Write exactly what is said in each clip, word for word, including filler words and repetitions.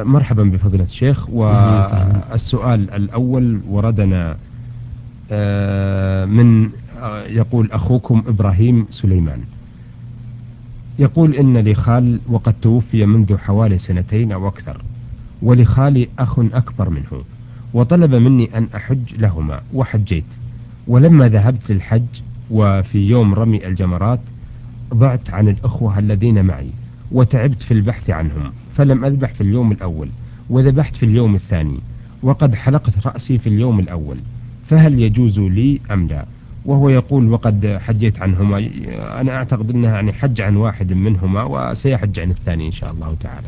مرحبا بفضيلة الشيخ. والسؤال الأول وردنا آه، من آه، يقول أخوكم إبراهيم سليمان، يقول إن لي خال وقد توفي منذ حوالي سنتين أو أكثر، ولخالي أخ أكبر منه، وطلب مني أن أحج لهما وحجيت. ولما ذهبت للحج وفي يوم رمي الجمرات ضعت عن الأخوة الذين معي وتعبت في البحث عنهم، فلم أذبح في اليوم الأول وذبحت في اليوم الثاني، وقد حلقت رأسي في اليوم الأول، فهل يجوز لي أم لا؟ وهو يقول وقد حجيت عنهما. أنا أعتقد أنها يعني حج عن واحد منهما وسيحج عن الثاني إن شاء الله تعالى.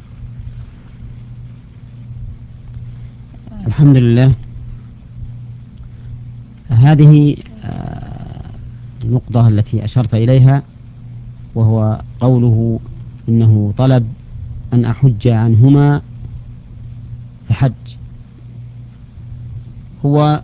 الحمد لله. هذه آه، النقطة التي أشرت إليها، وهو قوله إنه طلب أن أحج عنهما فحج. هو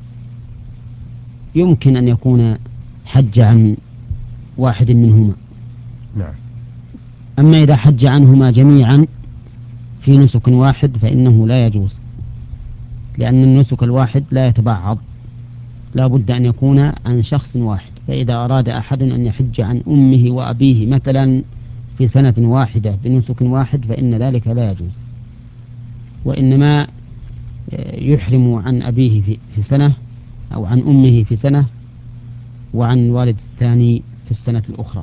يمكن أن يكون حج عن واحد منهما، نعم. أما إذا حج عنهما جميعا في نسك واحد فإنه لا يجوز، لأن النسك الواحد لا يتبعض، لا بد أن يكون عن شخص واحد. فإذا أراد أحد أن يحج عن أمه وأبيه مثلا في سنة واحدة بنسك واحد فإن ذلك لا يجوز، وإنما يحرم عن أبيه في سنة أو عن أمه في سنة وعن والد الثاني في السنة الأخرى.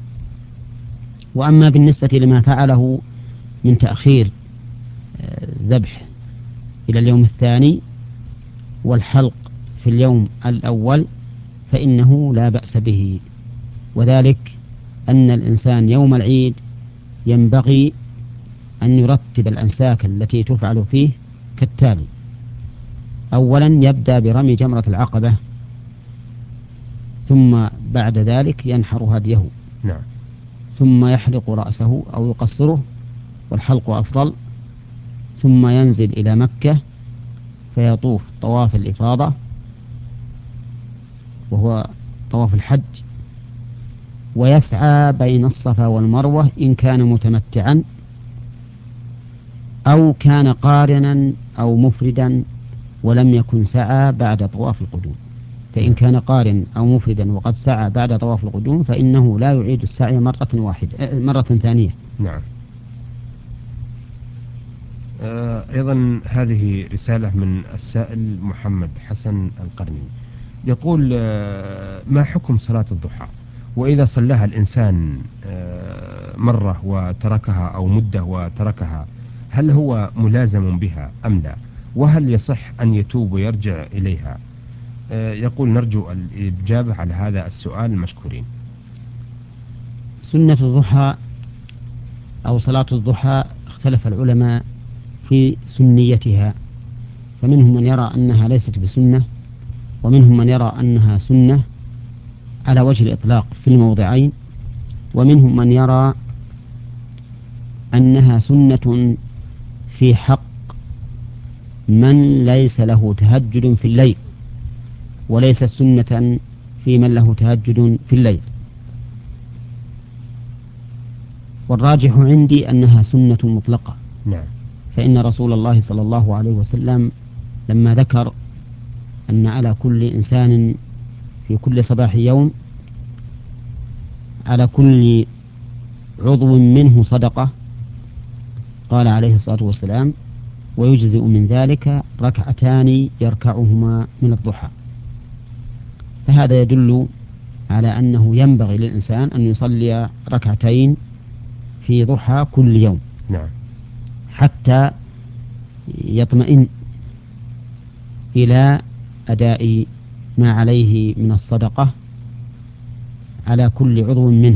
وأما بالنسبة لما فعله من تأخير ذبح إلى اليوم الثاني والحلق في اليوم الأول فإنه لا بأس به، وذلك أن الإنسان يوم العيد ينبغي أن يرتب الأنساك التي تفعل فيه كالتالي: أولا يبدأ برمي جمرة العقبة، ثم بعد ذلك ينحر هديه، نعم. ثم يحلق رأسه أو يقصره، والحلق أفضل، ثم ينزل إلى مكة فيطوف طواف الإفاضة وهو طواف الحج، ويسعى بين الصفا والمروة إن كان متمتعا أو كان قارنا أو مفردا ولم يكن سعى بعد طواف القدوم. فإن كان قارن أو مفردا وقد سعى بعد طواف القدوم فإنه لا يعيد السعي مرة واحدة مرة ثانية. نعم. آه، أيضا هذه رسالة من السائل محمد حسن القرني، يقول آه، ما حكم صلاة الضحى؟ وإذا صلاها الإنسان آه، مرة وتركها أو مدة وتركها، هل هو ملازم بها أم لا؟ وهل يصح أن يتوب ويرجع إليها؟ آه، يقول نرجو الإجابة على هذا السؤال مشكورين. سنة الضحى أو صلاة الضحى اختلف العلماء في سنيتها، فمنهم من يرى أنها ليست بسنة، ومنهم من يرى أنها سنة على وجه الإطلاق في الموضعين، ومنهم من يرى أنها سنة في حق من ليس له تهجد في الليل، وليست سنة في من له تهجد في الليل. والراجح عندي أنها سنة مطلقة. نعم. فإن رسول الله صلى الله عليه وسلم لما ذكر أن على كل إنسان في كل صباح يوم على كل عضو منه صدقة، قال عليه الصلاة والسلام: ويجزئ من ذلك ركعتان يركعهما من الضحى. فهذا يدل على أنه ينبغي للإنسان أن يصلي ركعتين في ضحى كل يوم. نعم. حتى يطمئن إلى أداء ما عليه من الصدقة على كل عضو منه،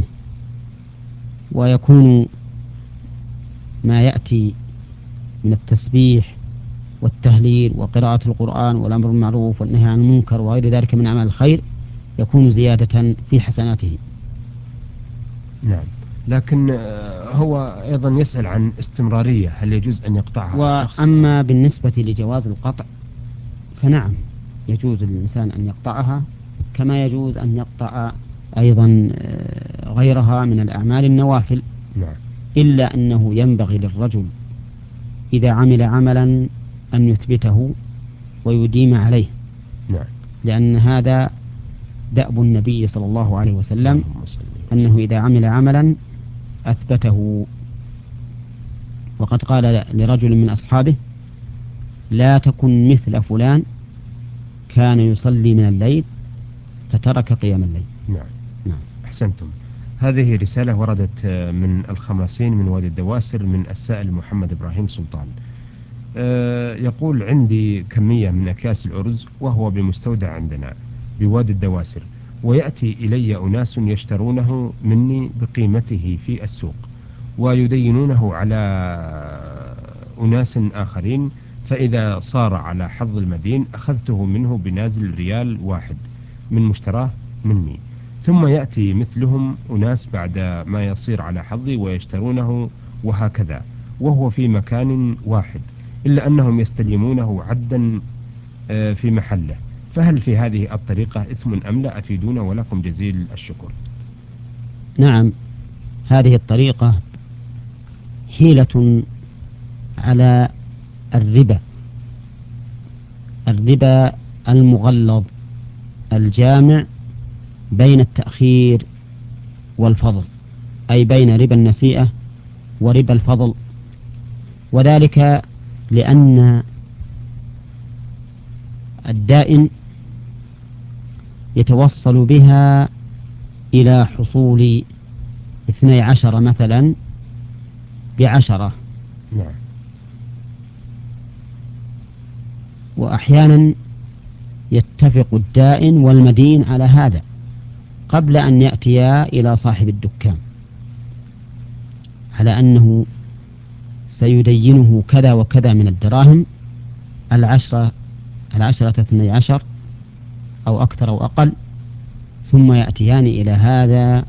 ويكون ما يأتي من التسبيح والتهليل وقراءة القرآن والأمر بالمعروف والنهي عن المنكر وغير ذلك من أعمال الخير يكون زيادة في حسناته. نعم. لكن هو أيضا يسأل عن استمرارية، هل يجوز أن يقطعها شخص؟ وأما بالنسبة لجواز القطع فنعم، يجوز للإنسان أن يقطعها، كما يجوز أن يقطع أيضا غيرها من الأعمال النوافل. نعم. إلا أنه ينبغي للرجل إذا عمل عملا أن يثبته ويديم عليه. نعم. لأن هذا دأب النبي صلى الله عليه وسلم، أنه إذا عمل عملا أثبته. وقد قال لرجل من أصحابه: لا تكن مثل فلان كان يصلي من الليل فترك قيام الليل. نعم. نعم. أحسنتم. هذه رسالة وردت من الخماسين من وادي الدواسر من السائل محمد إبراهيم سلطان. أه يقول: عندي كمية من أكياس الأرز وهو بمستودع عندنا بوادي الدواسر، ويأتي إلي أناس يشترونه مني بقيمته في السوق ويدينونه على أناس آخرين، فإذا صار على حظ المدين أخذته منه بنازل ريال واحد من مشتراه مني، ثم يأتي مثلهم أناس بعد ما يصير على حظي ويشترونه، وهكذا وهو في مكان واحد، إلا أنهم يستلمونه عدا في محله. فهل في هذه الطريقة إثم أم لا؟ أفيدونا ولكم جزيل الشكر. نعم، هذه الطريقة حيلة على الربا، الربا المغلظ الجامع بين التأخير والفضل، أي بين ربا النسيئة وربا الفضل. وذلك لأن الدائن يتوصل بها إلى حصول اثني عشر مثلا بعشرة. نعم. وأحيانا يتفق الدائن والمدين على هذا قبل أن يأتيا إلى صاحب الدكان، على أنه سيدينه كذا وكذا من الدراهم، العشرة العشرة اثني عشر أو أكثر أو أقل، ثم يأتيان إلى هذا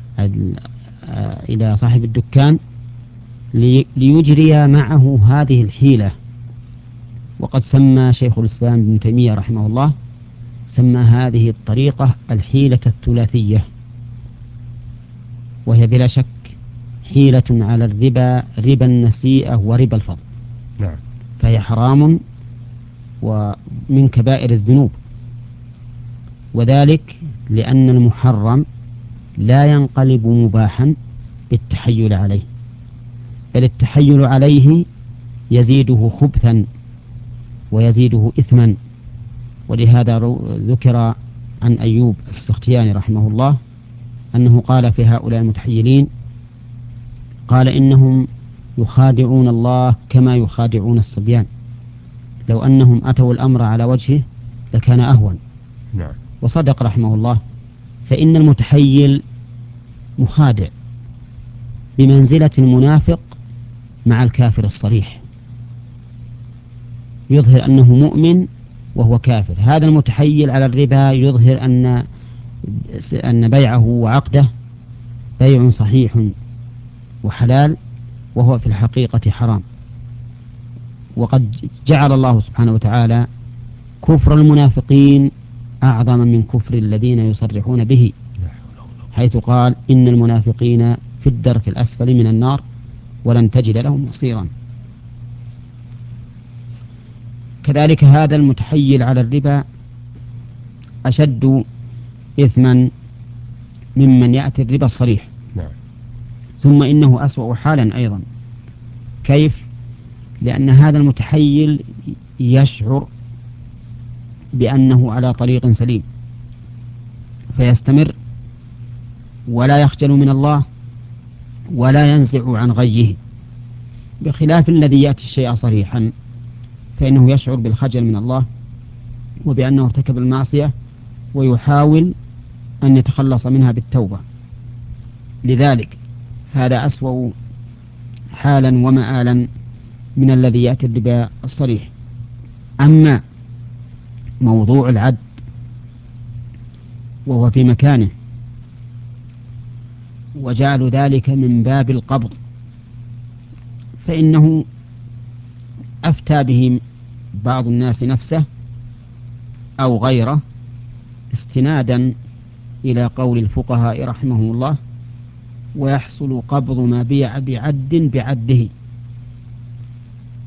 إلى صاحب الدكان ليجري معه هذه الحيلة. وقد سمى شيخ الإسلام ابن تيمية رحمه الله سمى هذه الطريقة الحيلة الثلاثية، وهي بلا شك حيلة على الربا، ربا النسيئة وربا الفضل. نعم. فهي حرام ومن كبائر الذنوب، وذلك لأن المحرم لا ينقلب مباحا بالتحيل عليه، بل التحيل عليه يزيده خبثا ويزيده إثما. ولهذا ذكر عن أيوب السختياني رحمه الله أنه قال في هؤلاء المتحيلين، قال: إنهم يخادعون الله كما يخادعون الصبيان، لو أنهم أتوا الأمر على وجهه لكان أهون. نعم. وصدق رحمه الله، فإن المتحيل مخادع بمنزلة المنافق مع الكافر الصريح، يظهر أنه مؤمن وهو كافر. هذا المتحيل على الربا يظهر أن أن بيعه وعقده بيع صحيح وحلال، وهو في الحقيقة حرام. وقد جعل الله سبحانه وتعالى كفر المنافقين أعظم من كفر الذين يصرحون به، حيث قال: إن المنافقين في الدرك الأسفل من النار ولن تجد لهم نصيرا. كذلك هذا المتحيل على الربا أشد إثما ممن يأتي الربا الصريح. نعم. ثم إنه أسوأ حالا أيضا. كيف؟ لأن هذا المتحيل يشعر بأنه على طريق سليم فيستمر ولا يخجل من الله ولا ينزع عن غيه، بخلاف الذي يأتي الشيء صريحا فإنه يشعر بالخجل من الله وبأنه ارتكب المعصية ويحاول أن يتخلص منها بالتوبة. لذلك هذا أسوأ حالا ومآلا من الذي يأتي الربا الصريح. أما موضوع العد وهو في مكانه وجعل ذلك من باب القبض، فإنه أفتى به بعض الناس نفسه أو غيره استنادا إلى قول الفقهاء رحمهم الله: ويحصل قبض ما بيع بعد بعده.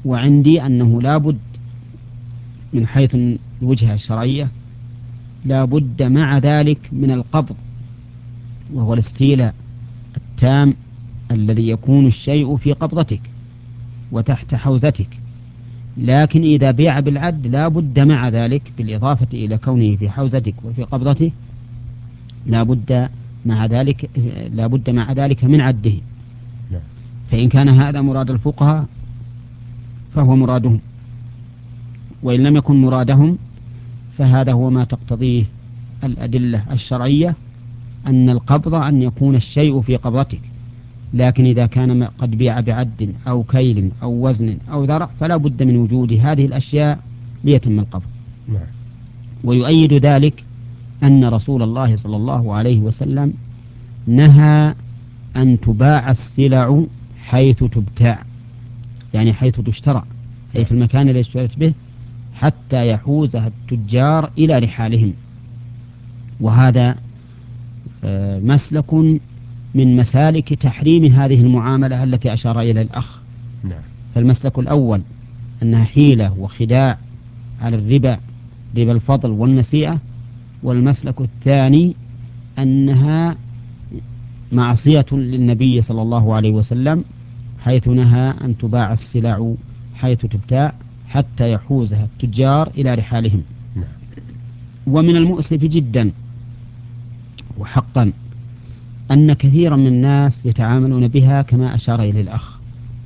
وعندي أنه لا بد من حيث الوجهة الشرعية لا بد مع ذلك من القبض، وهو الاستيلاء التام الذي يكون الشيء في قبضتك وتحت حوزتك. لكن إذا بيع بالعد لا بد مع ذلك بالإضافة إلى كونه في حوزتك وفي قبضته لا بد مع ذلك لا بد مع ذلك من عده. فإن كان هذا مراد الفقهاء فهو مرادهم، وإن لم يكن مرادهم فهذا هو ما تقتضيه الأدلة الشرعية، أن القبض أن يكون الشيء في قبضتك. لكن إذا كان قد بيع بعد أو كيل أو وزن أو ذرع فلا بد من وجود هذه الأشياء ليتم القبض. ويؤيد ذلك أن رسول الله صلى الله عليه وسلم نهى أن تباع السلع حيث تبتاع، يعني حيث تشترى، أي في المكان الذي اشتريت به، حتى يحوزها التجار إلى رحالهم. وهذا مسلك من مسالك تحريم هذه المعاملة التي أشار إلى الأخ. فالمسلك الأول أنها حيلة وخداع على الربا، ربا الفضل والنسيئة. والمسلك الثاني أنها معصية للنبي صلى الله عليه وسلم، حيث نهى أن تباع السلع حيث تبتاع حتى يحوزها التجار إلى رحالهم. ومن المؤسف جدا وحقا أن كثيرا من الناس يتعاملون بها كما أشار إليه الأخ،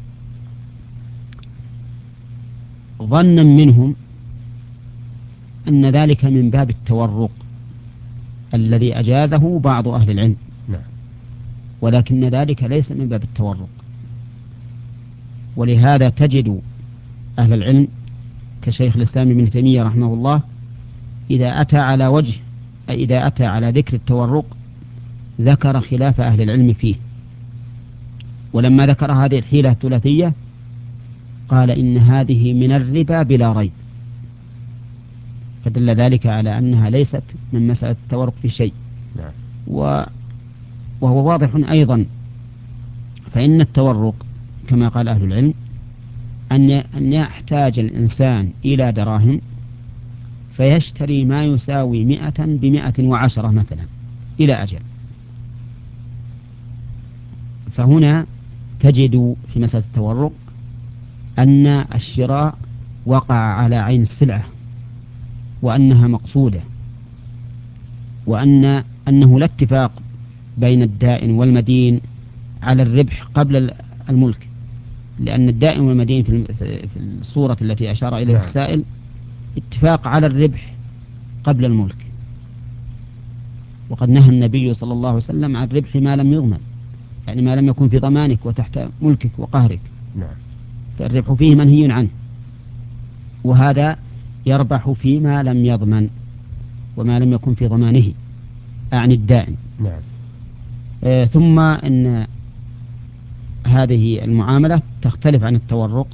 ظنا منهم أن ذلك من باب التورق الذي أجازه بعض أهل العلم، ولكن ذلك ليس من باب التورق. ولهذا تجد أهل العلم كشيخ الإسلام ابن تيمية رحمه الله إذا أتى على وجه أي إذا أتى على ذكر التورق ذكر خلاف أهل العلم فيه. ولما ذكر هذه الحيلة الثلاثية قال إن هذه من الربا بلا ريب، فدل ذلك على أنها ليست من مسألة التورق في شيء. و وهو واضح أيضا، فإن التورق كما قال أهل العلم أن يحتاج الإنسان إلى دراهم فيشتري ما يساوي مئة بمئة وعشرة مثلا إلى أجل. فهنا تجد في مسألة التورق أن الشراء وقع على عين السلعة وأنها مقصودة، وأن أنه لا اتفاق بين الدائن والمدين على الربح قبل الملك، لأن الدائن والمدين في الصورة التي أشار إليها السائل اتفاق على الربح قبل الملك. وقد نهى النبي صلى الله عليه وسلم عن ربح ما لم يضمن، يعني ما لم يكن في ضمانك وتحت ملكك وقهرك، فالربح فيه منهي عنه. وهذا يربح فيما لم يضمن وما لم يكن في ضمانه، أعني الدائن. نعم. آه ثم أن هذه المعاملة تختلف عن التورق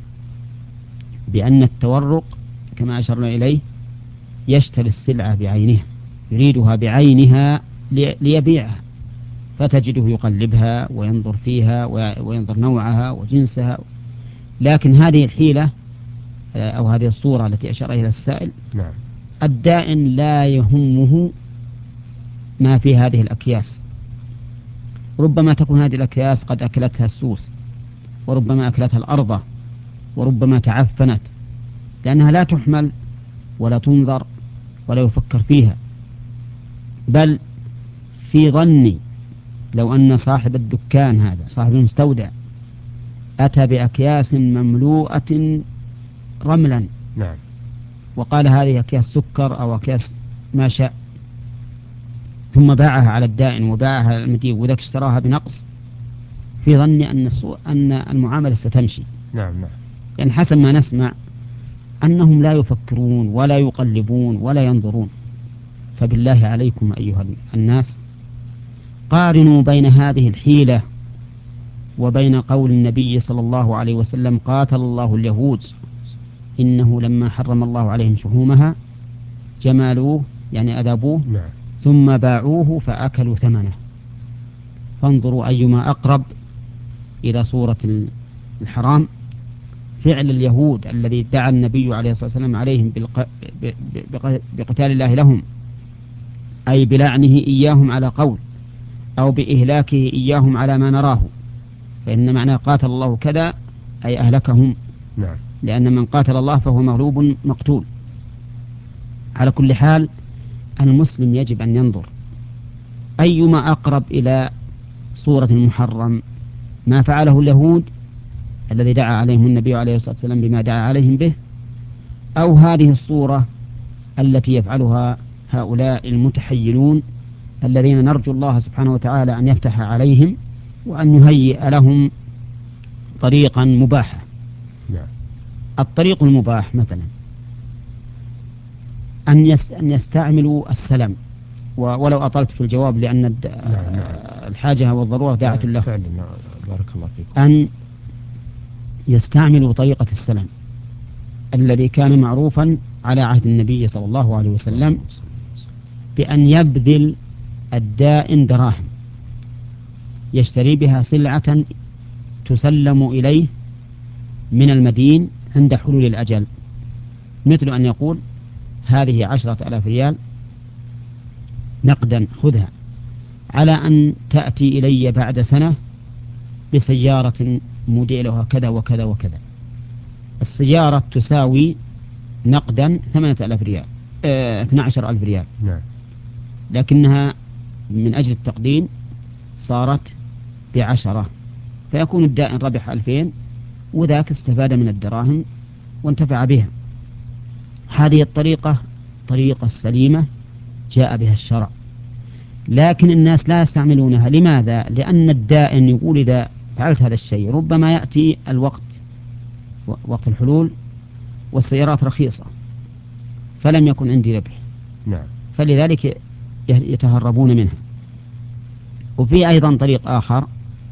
بأن التورق كما أشرنا إليه يشتري السلعة بعينها، يريدها بعينها ليبيعها، فتجده يقلبها وينظر فيها وينظر نوعها وجنسها. لكن هذه الحيلة أو هذه الصورة التي أشار إليها السائل، نعم، الدائن لا يهمه ما في هذه الأكياس. ربما تكون هذه الأكياس قد أكلتها السوس، وربما أكلتها الأرض، وربما تعفنت، لأنها لا تحمل ولا تنظر ولا يفكر فيها. بل في ظني لو أن صاحب الدكان هذا صاحب المستودع أتى بأكياس مملوءة رملا، نعم، وقال هذه أكياس سكر أو أكياس ما شاء، ثم باعها على الدائن وباعها على المدين وذاك اشتراها بنقص، في ظني أن أن المعاملة ستمشي. نعم، نعم. يعني حسب ما نسمع أنهم لا يفكرون ولا يقلبون ولا ينظرون. فبالله عليكم أيها الناس قارنوا بين هذه الحيلة وبين قول النبي صلى الله عليه وسلم قاتل الله اليهود إنه لما حرم الله عليهم شحومها جمالوه، يعني أذابوه، نعم، ثم باعوه فأكلوا ثمنه. فانظروا أيما أقرب إلى صورة الحرام، فعل اليهود الذي ادعى النبي عليه الصلاة والسلام عليهم بالق... بقتال الله لهم، أي بلعنه إياهم على قول، أو بإهلاكه إياهم على ما نراه، فإن معنى قاتل الله كذا أي أهلكهم. نعم. لأن من قاتل الله فهو مغلوب مقتول. على كل حال المسلم يجب أن ينظر أيما أقرب إلى صورة المحرم، ما فعله اليهود الذي دعا عليهم النبي عليه الصلاة والسلام بما دعا عليهم به، أو هذه الصورة التي يفعلها هؤلاء المتحيلون الذين نرجو الله سبحانه وتعالى أن يفتح عليهم وأن يهيئ لهم طريقا مباحا. نعم. الطريق المباح مثلا أن أن يستعملوا السلام، ولو أطلت في الجواب لأن نعم. الحاجة والضرورة داعة له. فعلا. بارك الله فيكم. أن يستعملوا طريقة السلام الذي كان معروفا على عهد النبي صلى الله عليه وسلم، بأن يبذل الدائن دراهم يشتري بها سلعة تسلم إليه من المدين عند حلول الأجل، مثل أن يقول هذه عشرة ألاف ريال نقدا خذها، على أن تأتي إلي بعد سنة بسيارة موديلها كذا وكذا وكذا. السيارة تساوي نقدا ثمانية ألاف ريال، اه اثنى عشر ألف ريال. نعم. لكنها من أجل التقديم صارت بعشرة، فيكون الدائن ربح ألفين وذاك استفاد من الدراهم وانتفع بها. هذه الطريقة طريقة سليمة جاء بها الشرع، لكن الناس لا يستعملونها. لماذا؟ لأن الدائن يقول إذا فعلت هذا الشيء ربما يأتي الوقت وقت الحلول والسيارات رخيصة فلم يكن عندي ربح. نعم. فلذلك يتهربون منها. وفي أيضا طريق آخر،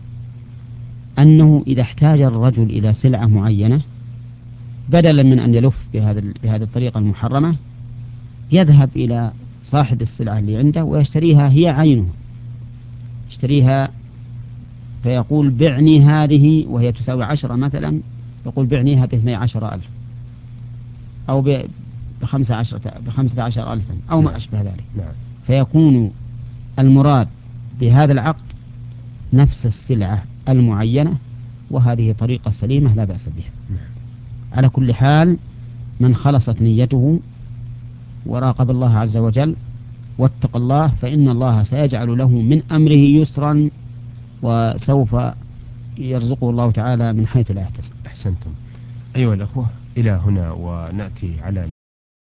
أنه إذا احتاج الرجل إلى سلعة معينة بدلا من أن يلف بهذا بهذه الطريقة المحرمة يذهب إلى صاحب السلعة اللي عنده ويشتريها هي عينه، يشتريها فيقول بعني هذه وهي تساوي عشرة مثلا، يقول بعنيها باثني عشر ألف أو بخمسة عشرة بخمسة عشر ألفا أو ما أشبه ذلك. نعم. فيكون المراد بهذا العقد نفس السلعة المعينة، وهذه طريقة سليمة لا بأس بها. نعم. على كل حال من خلصت نيته وراقب الله عز وجل واتق الله فإن الله سيجعل له من أمره يسرا، وسوف يرزقه الله تعالى من حيث لا يحتسب. أحسنتم. أيها الأخوة، إلى هنا ونأتي على